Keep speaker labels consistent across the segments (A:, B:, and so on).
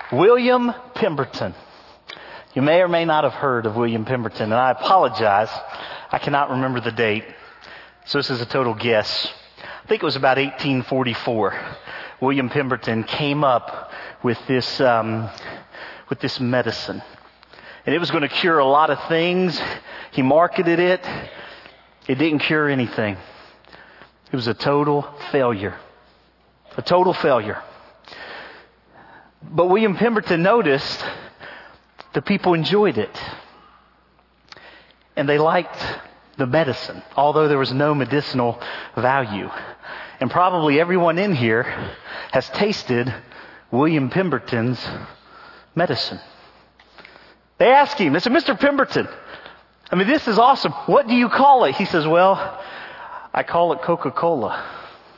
A: William Pemberton. You may or may not have heard of William Pemberton, and I apologize. I cannot remember the date, so this is a total guess. I think it was about 1844. William Pemberton came up with this medicine, and it was going to cure a lot of things. He marketed it. It didn't cure anything. It was a total failure. A total failure. But William Pemberton noticed the people enjoyed it. And they liked the medicine, although there was no medicinal value. And probably everyone in here has tasted William Pemberton's medicine. They asked him, they said, Mr. Pemberton, I mean, this is awesome. What do you call it? He says, well, I call it Coca-Cola.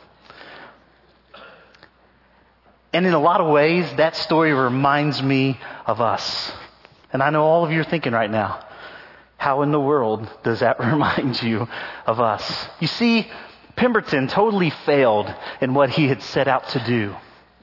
A: And in a lot of ways, that story reminds me of us. And I know all of you are thinking right now, how in the world does that remind you of us? You see, Pemberton totally failed in what he had set out to do.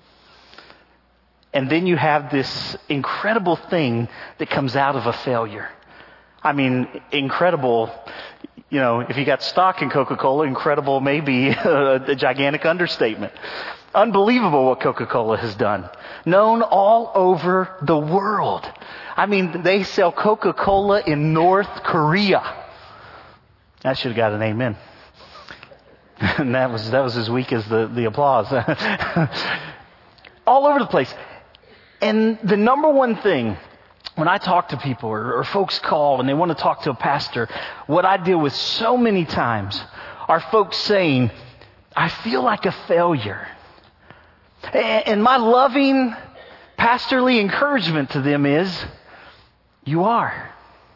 A: And then you have this incredible thing that comes out of a failure. I mean, incredible. You know, if you got stock in Coca-Cola, incredible may be a gigantic understatement. Unbelievable what Coca-Cola has done. Known all over the world. I mean, they sell Coca-Cola in North Korea. I should have got an amen. And that was as weak as the applause. All over the place. And the number one thing, when I talk to people or folks call and they want to talk to a pastor, what I deal with so many times are folks saying, I feel like a failure. And my loving pastorly encouragement to them is, you are.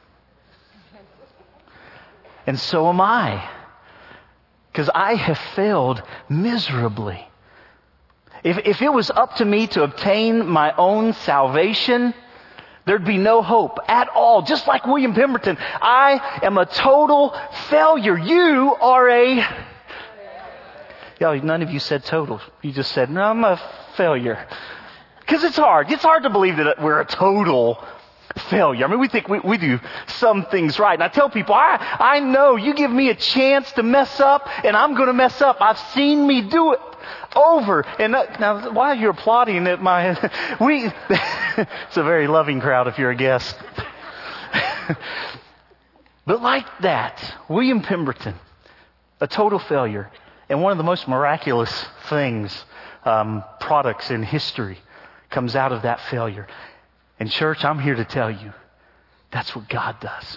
A: And so am I. Because I have failed miserably. If it was up to me to obtain my own salvation, there'd be no hope at all. Just like William Pemberton, I am a total failure. You are a... Yeah, none of you said total. You just said, no, I'm a failure. Because it's hard. It's hard to believe that we're a total failure. I mean, we think we do some things right. And I tell people, I know you give me a chance to mess up, and I'm going to mess up. I've seen me do it over. And now, while you're applauding at it's a very loving crowd if you're a guest. But like that, William Pemberton, a total failure. And one of the most miraculous things, products in history, comes out of that failure. And church, I'm here to tell you, that's what God does.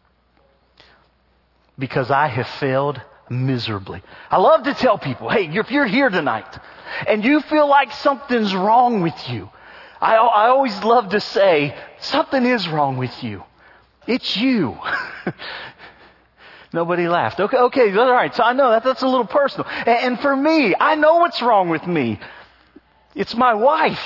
A: Because I have failed miserably. I love to tell people, hey, if you're here tonight and you feel like something's wrong with you, I always love to say, something is wrong with you. It's you. Nobody laughed. Okay, all right. So I know that's a little personal. And for me, I know what's wrong with me. It's my wife.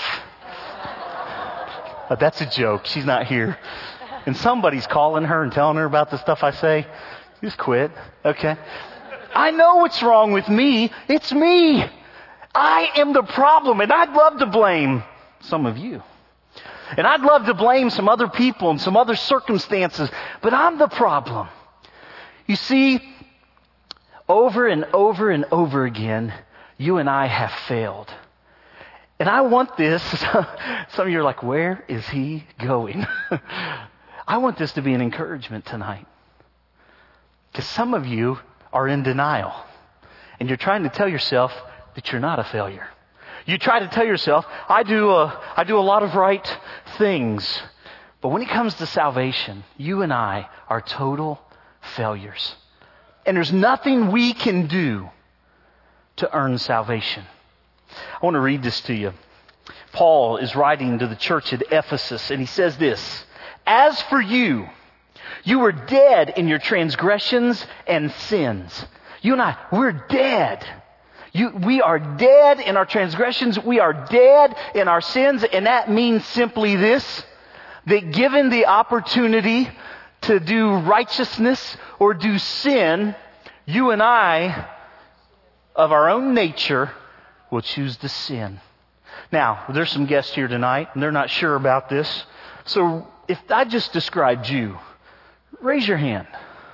A: But that's a joke. She's not here. And somebody's calling her and telling her about the stuff I say. Just quit. Okay. I know what's wrong with me. It's me. I am the problem. And I'd love to blame some of you. And I'd love to blame some other people and some other circumstances. But I'm the problem. You see, over and over and over again, you and I have failed. And I want this, some of you are like, where is he going? I want this to be an encouragement tonight. Because some of you are in denial. And you're trying to tell yourself that you're not a failure. You try to tell yourself, I do a lot of right things. But when it comes to salvation, you and I are total failures. And there's nothing we can do to earn salvation. I want to read this to you. Paul is writing to the church at Ephesus, and he says this, as for you, you were dead in your transgressions and sins. You and I, we're dead. We are dead in our transgressions. We are dead in our sins. And that means simply this, that given the opportunity to do righteousness or do sin, you and I, of our own nature, will choose to sin. Now, there's some guests here tonight, and they're not sure about this. So if I just described you, raise your hand.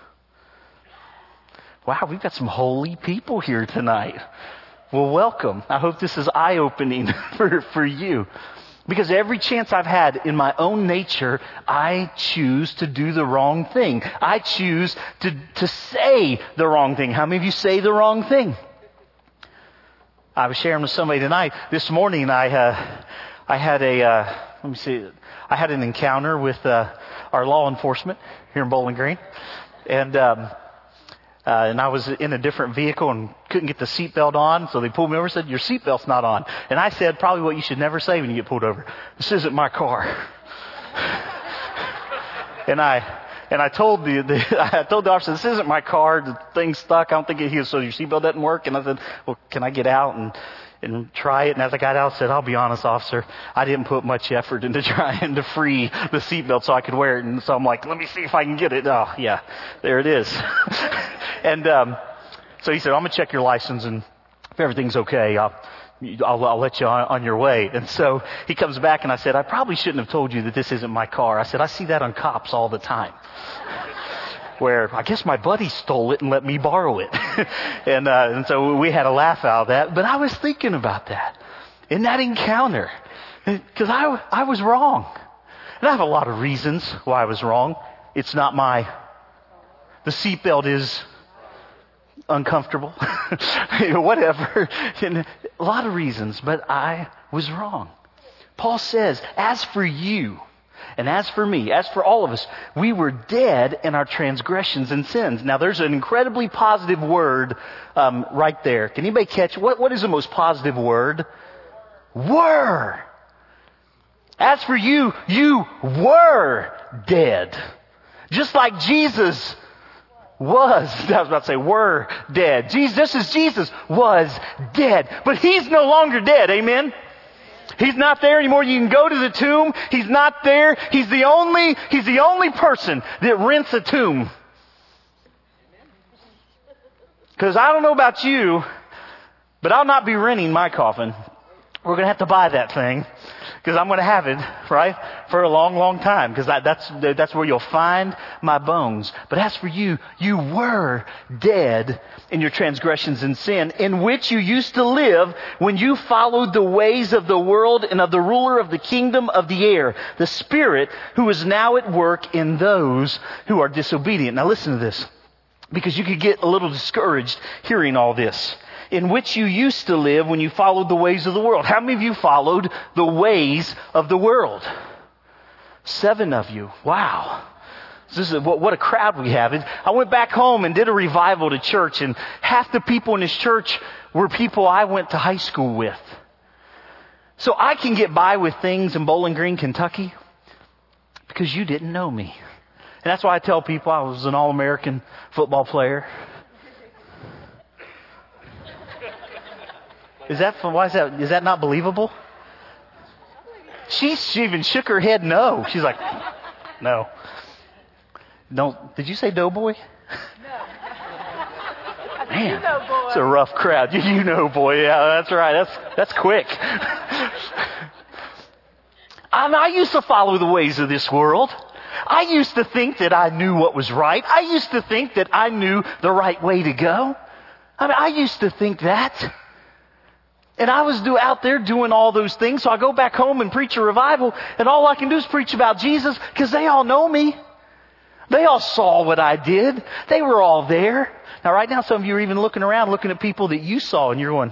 A: Wow, we've got some holy people here tonight. Well, welcome. I hope this is eye-opening for you. Because every chance I've had in my own nature, I choose to do the wrong thing. I choose to say the wrong thing. How many of you say the wrong thing? I was sharing with somebody tonight. This morning, I had an encounter with our law enforcement here in Bowling Green, and I was in a different vehicle and couldn't get the seatbelt on, so they pulled me over and said, "Your seatbelt's not on." And I said, probably what you should never say when you get pulled over: "This isn't my car." and I told the officer, "This isn't my car. The thing's stuck. I don't think so your seatbelt doesn't work." And I said, "Well, can I get out and try it?" And as I got out, I said, "I'll be honest, officer, I didn't put much effort into trying to free the seatbelt so I could wear it." And so I'm like, "Let me see if I can get it." Oh, yeah, there it is. And so he said, "I'm going to check your license, and if everything's okay, I'll let you on your way." And so he comes back, and I said, "I probably shouldn't have told you that this isn't my car." I said, "I see that on cops all the time, where I guess my buddy stole it and let me borrow it." and so we had a laugh out of that. But I was thinking about that in that encounter, because I was wrong. And I have a lot of reasons why I was wrong. It's not the seatbelt is uncomfortable, whatever. And a lot of reasons, but I was wrong. Paul says, as for you, and as for me, as for all of us, we were dead in our transgressions and sins. Now, there's an incredibly positive word right there. Can anybody catch what is the most positive word? Were. As for you, you were dead. Just like Jesus was. I was about to say were dead. Jesus was dead. But He's no longer dead. Amen? He's not there anymore. You can go to the tomb. He's not there. He's the only person that rents a tomb. Because I don't know about you, but I'll not be renting my coffin. We're going to have to buy that thing, because I'm going to have it, right, for a long, long time, because that's where you'll find my bones. But as for you, you were dead in your transgressions and sin, in which you used to live when you followed the ways of the world and of the ruler of the kingdom of the air, the Spirit who is now at work in those who are disobedient. Now listen to this, because you could get a little discouraged hearing all this. In which you used to live when you followed the ways of the world. How many of you followed the ways of the world? 7 of you. Wow. This is what a crowd we have. I went back home and did a revival to church, and half the people in this church were people I went to high school with. So I can get by with things in Bowling Green, Kentucky, because you didn't know me. And that's why I tell people I was an All-American football player. Is that not believable? She even shook her head no. She's like, no. Did you say doughboy?
B: No.
A: Man, it's a rough crowd. You know, boy. Yeah, that's right. That's quick. I used to follow the ways of this world. I used to think that I knew what was right. I used to think that I knew the right way to go. I used to think that. And I was out there doing all those things. So I go back home and preach a revival, and all I can do is preach about Jesus, because they all know me. They all saw what I did. They were all there. Now right now some of you are even looking around, looking at people that you saw, and you're going,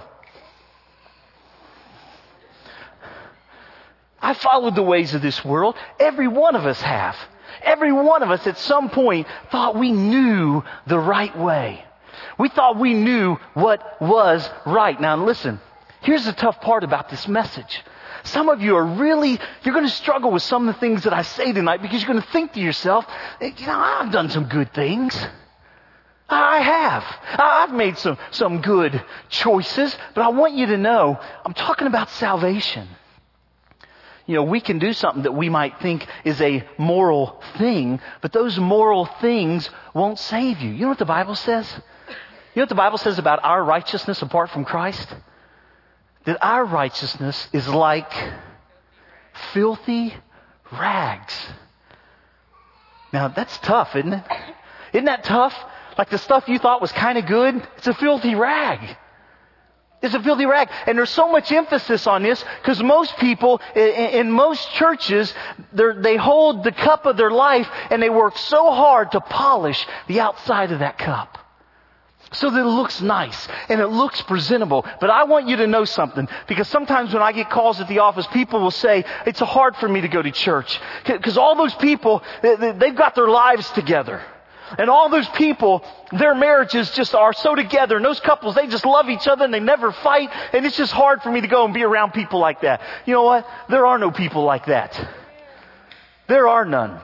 A: I followed the ways of this world. Every one of us have. Every one of us at some point thought we knew the right way. We thought we knew what was right. Now listen. Here's the tough part about this message. Some of you you're going to struggle with some of the things that I say tonight, because you're going to think to yourself, I've done some good things. I have. I've made some good choices, but I want you to know, I'm talking about salvation. We can do something that we might think is a moral thing, but those moral things won't save you. You know what the Bible says? You know what the Bible says about our righteousness apart from Christ? that our righteousness is like filthy rags. Now, that's tough, isn't it? Isn't that tough? Like the stuff you thought was kind of good, it's a filthy rag. It's a filthy rag. And there's so much emphasis on this because most people in most churches, they hold the cup of their life and they work so hard to polish the outside of that cup so that it looks nice and it looks presentable. But I want you to know something, because sometimes when I get calls at the office, people will say, it's hard for me to go to church because all those people, they've got their lives together. And all those people, their marriages just are so together. And those couples, they just love each other and they never fight. And it's just hard for me to go and be around people like that. You know what? There are no people like that. There are none.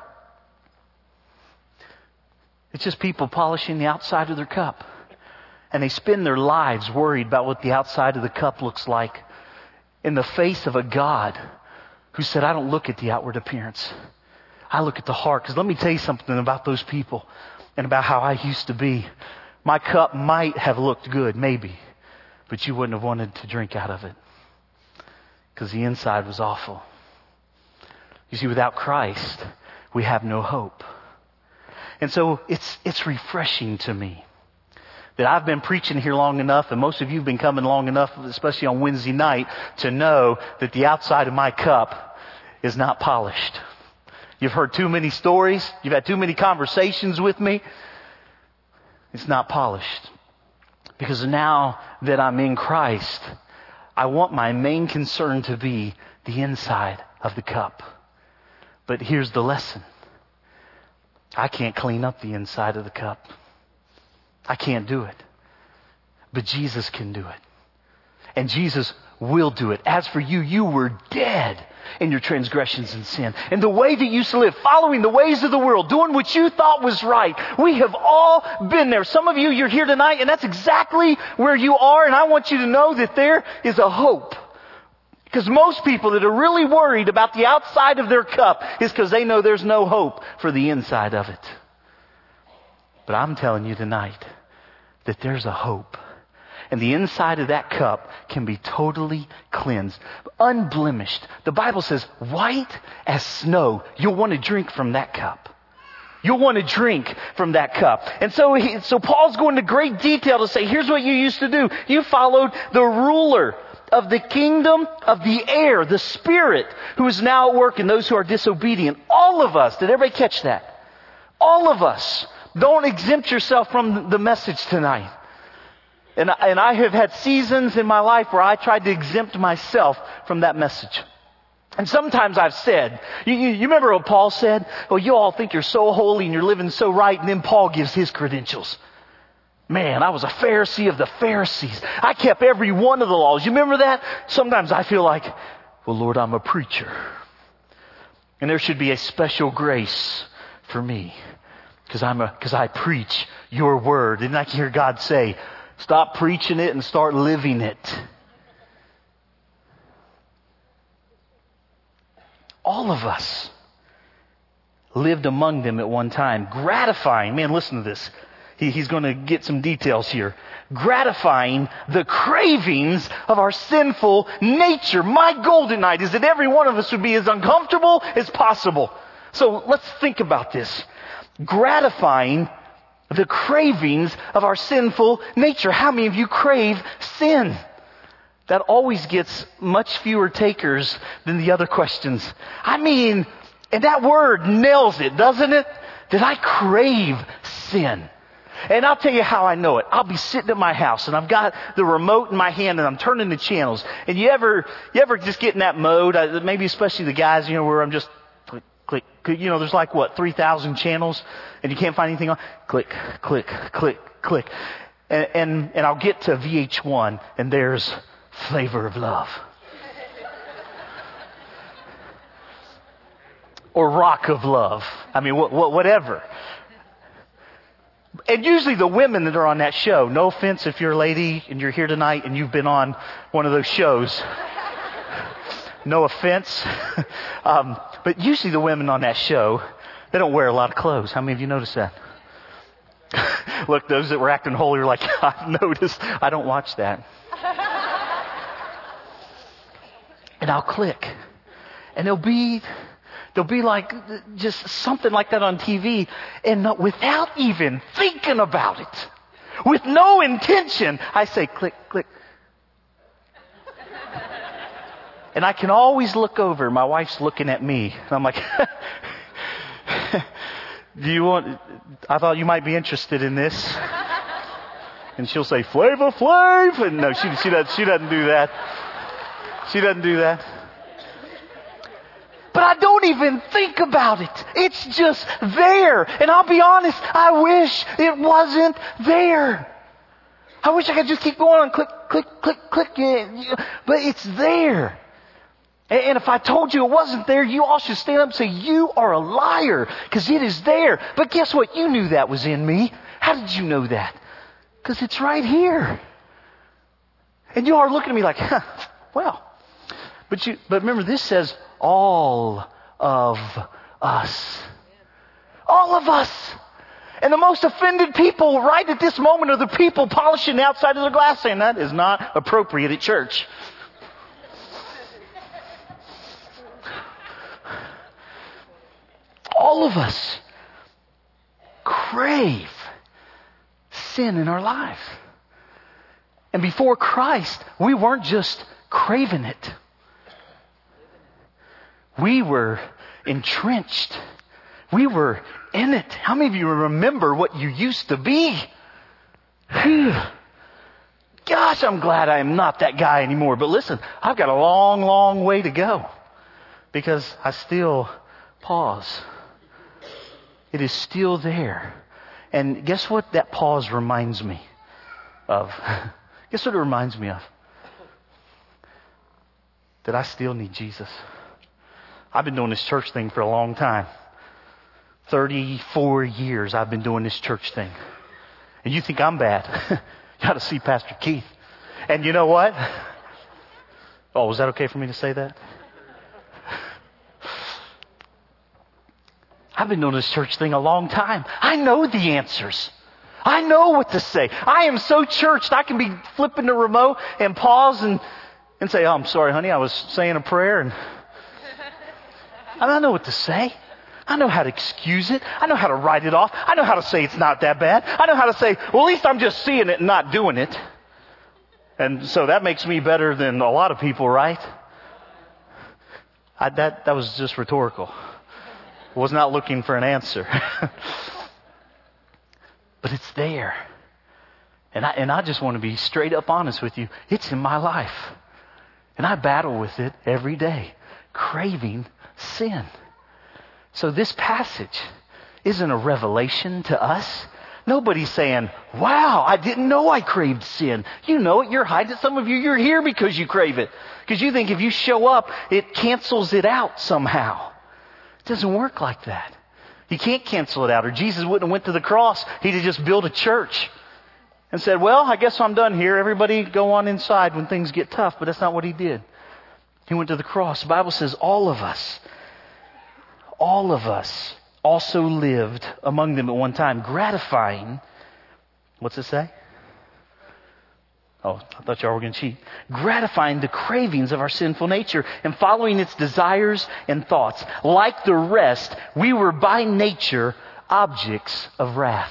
A: It's just people polishing the outside of their cup. And they spend their lives worried about what the outside of the cup looks like in the face of a God who said, I don't look at the outward appearance. I look at the heart. Because let me tell you something about those people and about how I used to be. My cup might have looked good, maybe, but you wouldn't have wanted to drink out of it because the inside was awful. You see, without Christ, we have no hope. And so it's refreshing to me that I've been preaching here long enough, and most of you have been coming long enough, especially on Wednesday night, to know that the outside of my cup is not polished. You've heard too many stories. You've had too many conversations with me. It's not polished. Because now that I'm in Christ, I want my main concern to be the inside of the cup. But here's the lesson. I can't clean up the inside of the cup. I can't do it. But Jesus can do it. And Jesus will do it. As for you, you were dead in your transgressions and sin. And the way that you used to live, following the ways of the world, doing what you thought was right. We have all been there. Some of you, you're here tonight, and that's exactly where you are. And I want you to know that there is a hope. Because most people that are really worried about the outside of their cup is because they know there's no hope for the inside of it. But I'm telling you tonight that there's a hope. And the inside of that cup can be totally cleansed, unblemished. The Bible says, white as snow. You'll want to drink from that cup. You'll want to drink from that cup. And so Paul's going into great detail to say, here's what you used to do. You followed the ruler of the kingdom of the air, the spirit, who is now at work in those who are disobedient. All of us. Did everybody catch that? All of us. Don't exempt yourself from the message tonight. And I have had seasons in my life where I tried to exempt myself from that message. And sometimes I've said, you remember what Paul said? Oh, you all think you're so holy and you're living so right. And then Paul gives his credentials. Man, I was a Pharisee of the Pharisees. I kept every one of the laws. You remember that? Sometimes I feel like, well, Lord, I'm a preacher. And there should be a special grace for me. Because I preach your word. And I can hear God say, stop preaching it and start living it. All of us lived among them at one time, gratifying. Man, listen to this. He's going to get some details here. Gratifying the cravings of our sinful nature. My goal tonight is that every one of us would be as uncomfortable as possible. So let's think about this. Gratifying the cravings of our sinful nature. How many of you crave sin? That always gets much fewer takers than the other questions. I mean, and that word nails it, doesn't it? That I crave sin. And I'll tell you how I know it. I'll be sitting at my house and I've got the remote in my hand and I'm turning the channels. And you ever just get in that mode? Maybe especially the guys, where I'm just click. There's like 3,000 channels and you can't find anything on. Click, click, click, click. And I'll get to VH1 and there's Flavor of Love. Or Rock of Love. I mean, whatever. And usually the women that are on that show, no offense if you're a lady and you're here tonight and you've been on one of those shows. No offense. But usually the women on that show, they don't wear a lot of clothes. How many of you noticed that? Look, those that were acting holy are like, I've noticed. I don't watch that. and I'll click. And there'll be like just something like that on TV, and without even thinking about it, with no intention, I say click, click. And I can always look over. My wife's looking at me. And I'm like, I thought you might be interested in this. And she'll say, Flavor Flav. And no, she doesn't do that. She doesn't do that. But I don't even think about it. It's just there. And I'll be honest, I wish it wasn't there. I wish I could just keep going and click, click, click, click. But it's there. And if I told you it wasn't there, you all should stand up and say, you are a liar, because it is there. But guess what? You knew that was in me. How did you know that? Because it's right here. And you are looking at me like, well. But remember, this says all of us. All of us. And the most offended people right at this moment are the people polishing the outside of their glass, saying that is not appropriate at church. All of us crave sin in our life. And before Christ, we weren't just craving it. We were entrenched. We were in it. How many of you remember what you used to be? Gosh, I'm glad I am not that guy anymore. But listen, I've got a long, long way to go, because I still pause. It is still there. And guess what that pause reminds me of? Guess what it reminds me of? That I still need Jesus. I've been doing this church thing for a long time. 34 years I've been doing this church thing. And you think I'm bad. You ought to see Pastor Keith. And you know what? Oh, was that okay for me to say that? I've been doing this church thing a long time. I know the answers. I know what to say. I am so churched, I can be flipping the remote and pause and say, oh, I'm sorry, honey, I was saying a prayer. And I know what to say. I know how to excuse it. I know how to write it off. I know how to say it's not that bad. I know how to say, well, at least I'm just seeing it and not doing it. And so that makes me better than a lot of people, right? That was just rhetorical. Was not looking for an answer. But it's there. And I just want to be straight up honest with you. It's in my life. And I battle with it every day. Craving sin. So this passage isn't a revelation to us. Nobody's saying, wow, I didn't know I craved sin. You know it. You're hiding it. Some of you, you're here because you crave it. Because you think if you show up, it cancels it out somehow. It doesn't work like that. You can't cancel it out. Or Jesus wouldn't have went to the cross. He'd have just built a church and said, well, I guess I'm done here. Everybody go on inside when things get tough. But that's not what he did. He went to the cross. The Bible says all of us also lived among them at one time, gratifying, what's it say? Oh, I thought y'all were going to cheat. Gratifying the cravings of our sinful nature and following its desires and thoughts. Like the rest, we were by nature objects of wrath.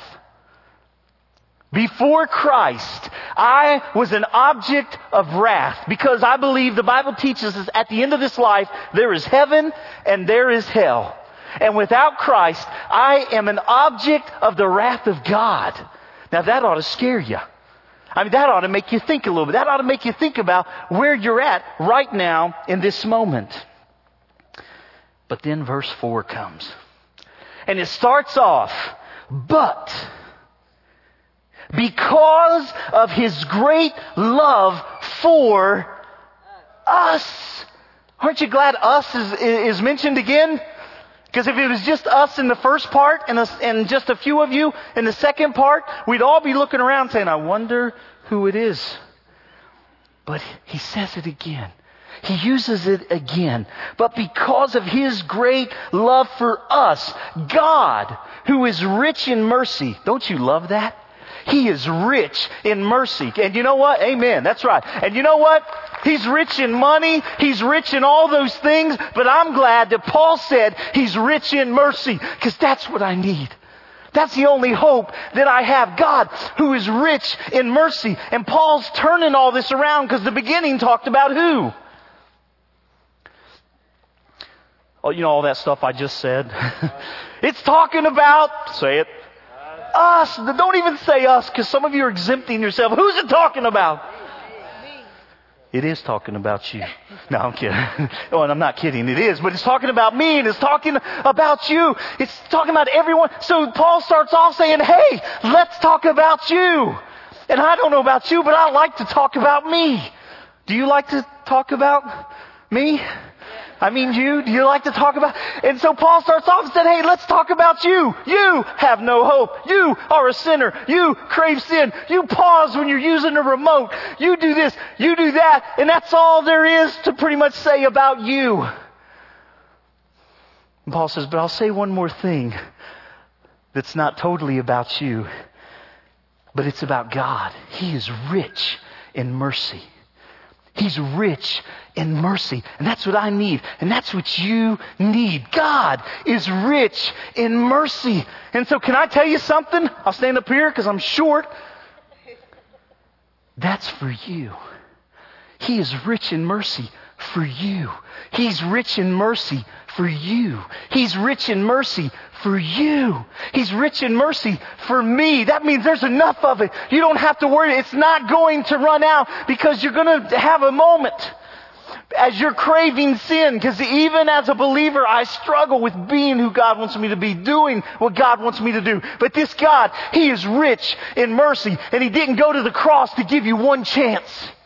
A: Before Christ, I was an object of wrath, because I believe the Bible teaches us at the end of this life, there is heaven and there is hell. And without Christ, I am an object of the wrath of God. Now that ought to scare you. I mean, that ought to make you think a little bit. That ought to make you think about where you're at right now in this moment. But then verse 4 comes. And it starts off, but because of His great love for us. Aren't you glad us is mentioned again? Because if it was just us in the first part and just a few of you in the second part, we'd all be looking around saying, I wonder who it is. But He says it again. He uses it again. But because of His great love for us, God, who is rich in mercy, don't you love that? He is rich in mercy. And you know what? Amen. That's right. And you know what? He's rich in money. He's rich in all those things. But I'm glad that Paul said He's rich in mercy, because that's what I need. That's the only hope that I have. God, who is rich in mercy. And Paul's turning all this around, because the beginning talked about who? Oh, you know all that stuff I just said? It's talking about, say it, us. Don't even say us, because some of you are exempting yourself. Who's it talking about? It is talking about you. No, I'm kidding. Oh, and I'm not kidding. It is. But it's talking about me, and it's talking about you. It's talking about everyone. So Paul starts off saying, hey, let's talk about you. And I don't know about you, but I like to talk about me. Do you like to talk about me? I mean you. Do you like to talk about? And so Paul starts off and said, hey, let's talk about you. You have no hope. You are a sinner. You crave sin. You pause when you're using a remote. You do this. You do that. And that's all there is to pretty much say about you. And Paul says, but I'll say one more thing that's not totally about you, but it's about God. He is rich in mercy. He's rich in mercy. And that's what I need. And that's what you need. God is rich in mercy. And so can I tell you something? I'll stand up here because I'm short. That's for you. He is rich in mercy for you. He's rich in mercy for you. He's rich in mercy for you. He's rich in mercy for me. That means there's enough of it. You don't have to worry. It's not going to run out, because you're going to have a moment as you're craving sin. Because even as a believer, I struggle with being who God wants me to be, doing what God wants me to do. But this God, He is rich in mercy. And He didn't go to the cross to give you one chance.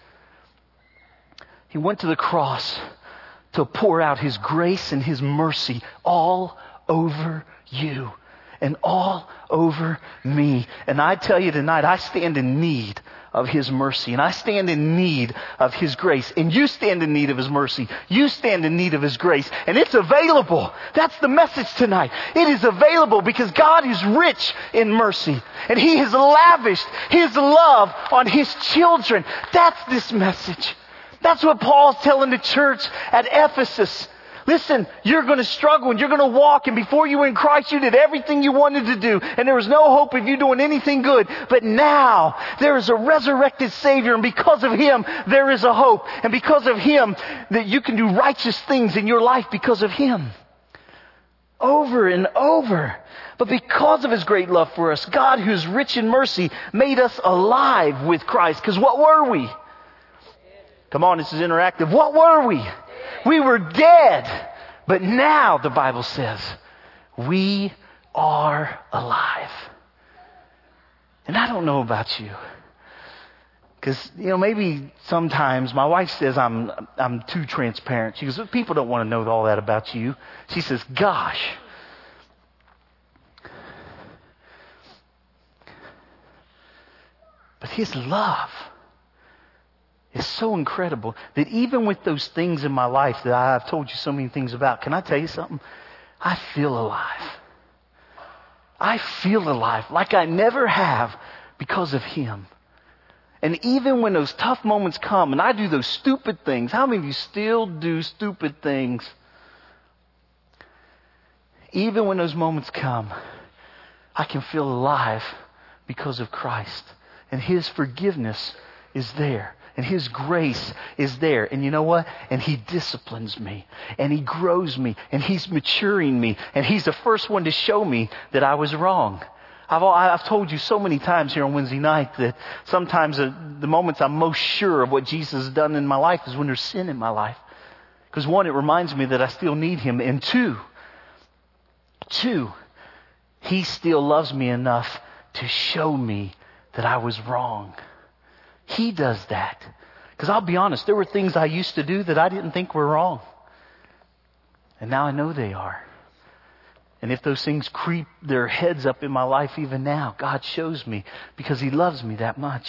A: He went to the cross to pour out His grace and His mercy all over you and all over me. And I tell you tonight, I stand in need of His mercy, and I stand in need of His grace, and you stand in need of His mercy. You stand in need of His grace, and it's available. That's the message tonight. It is available because God is rich in mercy, and He has lavished His love on His children. That's this message. That's what Paul's telling the church at Ephesus. Listen, you're going to struggle and you're going to walk, and before you were in Christ, you did everything you wanted to do, and there was no hope of you doing anything good. But now there is a resurrected Savior, and because of Him, there is a hope. And because of Him, that you can do righteous things in your life because of Him. Over and over. But because of His great love for us, God, who's rich in mercy, made us alive with Christ. Because what were we? Come on, this is interactive. What were we? We were dead. But now, the Bible says, we are alive. And I don't know about you. Because, maybe sometimes my wife says I'm too transparent. She goes, people don't want to know all that about you. She says, gosh. But His love is so incredible that even with those things in my life that I've told you so many things about, can I tell you something? I feel alive. I feel alive like I never have because of Him. And even when those tough moments come and I do those stupid things, how many of you still do stupid things? Even when those moments come, I can feel alive because of Christ. And His forgiveness is there. And His grace is there. And you know what? And He disciplines me. And He grows me. And He's maturing me. And He's the first one to show me that I was wrong. I've told you so many times here on Wednesday night that sometimes the moments I'm most sure of what Jesus has done in my life is when there's sin in my life. Because one, it reminds me that I still need Him. And two, He still loves me enough to show me that I was wrong. He does that. Because I'll be honest, there were things I used to do that I didn't think were wrong. And now I know they are. And if those things creep their heads up in my life even now, God shows me because He loves me that much.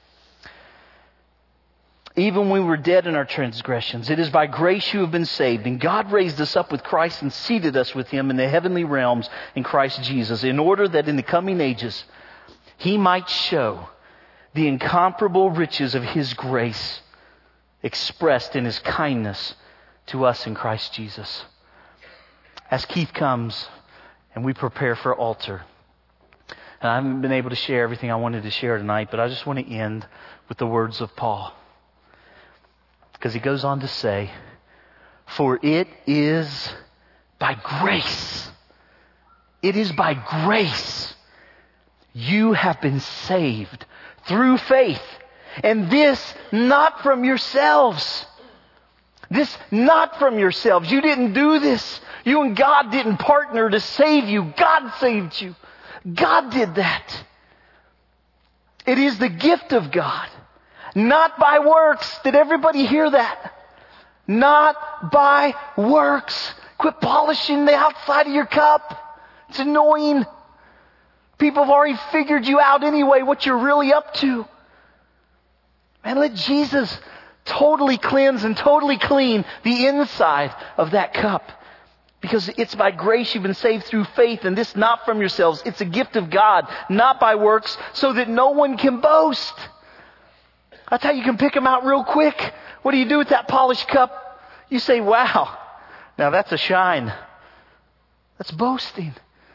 A: Even when we were dead in our transgressions, it is by grace you have been saved. And God raised us up with Christ and seated us with Him in the heavenly realms in Christ Jesus, in order that in the coming ages He might show the incomparable riches of His grace expressed in His kindness to us in Christ Jesus. As Keith comes and we prepare for altar, and I haven't been able to share everything I wanted to share tonight, but I just want to end with the words of Paul. Because he goes on to say, for it is by grace. It is by grace you have been saved through faith. And this not from yourselves. This not from yourselves. You didn't do this. You and God didn't partner to save you. God saved you. God did that. It is the gift of God. Not by works. Did everybody hear that? Not by works. Quit polishing the outside of your cup. It's annoying. People have already figured you out anyway, what you're really up to. And let Jesus totally cleanse and totally clean the inside of that cup. Because it's by grace you've been saved through faith, and this not from yourselves. It's a gift of God, not by works, so that no one can boast. That's how you can pick them out real quick. What do you do with that polished cup? You say, wow, now that's a shine. That's boasting.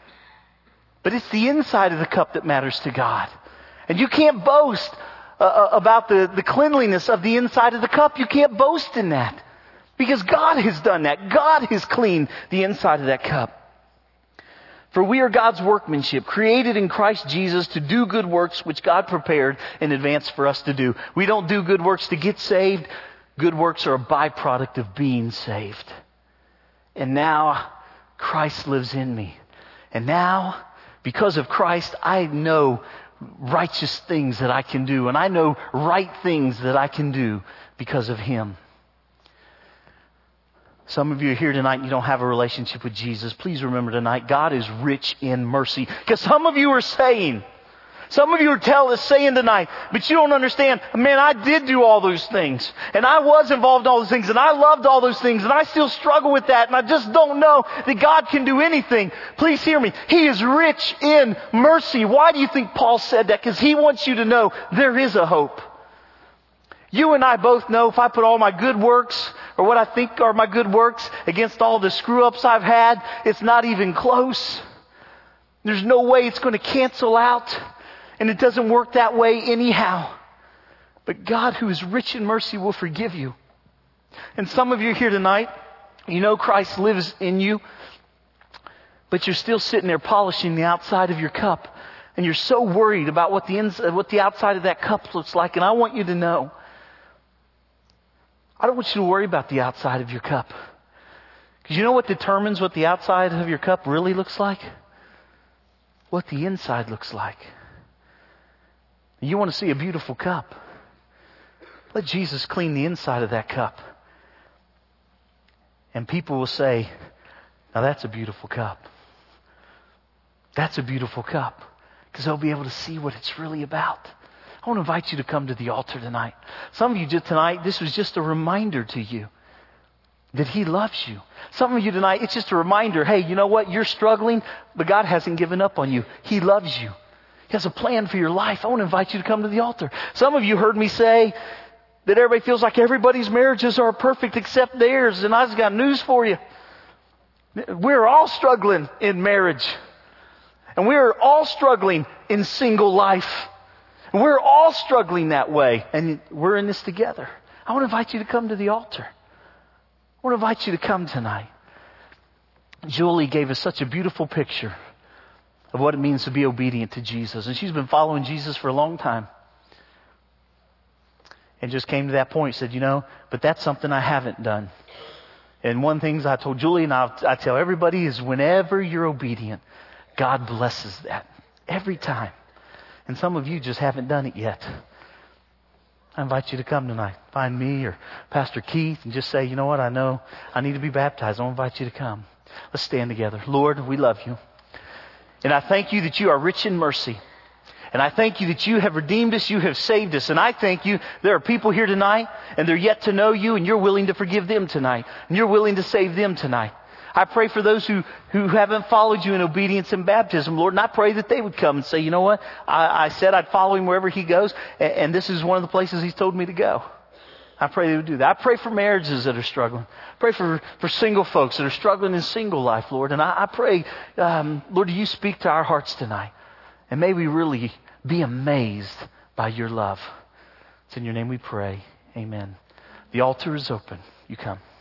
A: But it's the inside of the cup that matters to God. And you can't boast about the cleanliness of the inside of the cup. You can't boast in that. Because God has done that. God has cleaned the inside of that cup. For we are God's workmanship, created in Christ Jesus to do good works which God prepared in advance for us to do. We don't do good works to get saved. Good works are a byproduct of being saved. And now Christ lives in me. And now, because of Christ, I know righteous things that I can do. And I know right things that I can do because of Him. Some of you are here tonight and you don't have a relationship with Jesus. Please remember tonight, God is rich in mercy. Because some of you are saying tonight, but you don't understand, man, I did do all those things. And I was involved in all those things. And I loved all those things. And I still struggle with that. And I just don't know that God can do anything. Please hear me. He is rich in mercy. Why do you think Paul said that? Because he wants you to know there is a hope. You and I both know if I put all my good works, or what I think are my good works, against all the screw-ups I've had, it's not even close. There's no way it's going to cancel out. And it doesn't work that way anyhow. But God, who is rich in mercy, will forgive you. And some of you here tonight, you know Christ lives in you, but you're still sitting there polishing the outside of your cup. And you're so worried about what the outside of that cup looks like. And I want you to know, I don't want you to worry about the outside of your cup. Because you know what determines what the outside of your cup really looks like? What the inside looks like. You want to see a beautiful cup. Let Jesus clean the inside of that cup. And people will say, now that's a beautiful cup. That's a beautiful cup. Because they'll be able to see what it's really about. I want to invite you to come to the altar tonight. Some of you tonight, this was just a reminder to you that He loves you. Some of you tonight, it's just a reminder, hey, you know what? You're struggling, but God hasn't given up on you. He loves you. He has a plan for your life. I want to invite you to come to the altar. Some of you heard me say that everybody feels like everybody's marriages are perfect except theirs. And I just got news for you. We're all struggling in marriage. And we're all struggling in single life. And we're all struggling that way. And we're in this together. I want to invite you to come to the altar. I want to invite you to come tonight. Julie gave us such a beautiful picture of what it means to be obedient to Jesus. And she's been following Jesus for a long time. And just came to that point, said, but that's something I haven't done. And one thing I told Julie, and I tell everybody, is whenever you're obedient, God blesses that. Every time. And some of you just haven't done it yet. I invite you to come tonight. Find me or Pastor Keith and just say, you know what, I know I need to be baptized. I want to invite you to come. Let's stand together. Lord, we love you. And I thank you that you are rich in mercy. And I thank you that you have redeemed us, you have saved us. And I thank you, there are people here tonight, and they're yet to know you, and you're willing to forgive them tonight. And you're willing to save them tonight. I pray for those who haven't followed you in obedience and baptism, Lord, and I pray that they would come and say, you know what? I said I'd follow him wherever he goes, and this is one of the places he's told me to go. I pray they would do that. I pray for marriages that are struggling. I pray for single folks that are struggling in single life, Lord. And I pray, Lord, you speak to our hearts tonight. And may we really be amazed by your love. It's in your name we pray. Amen. The altar is open. You come.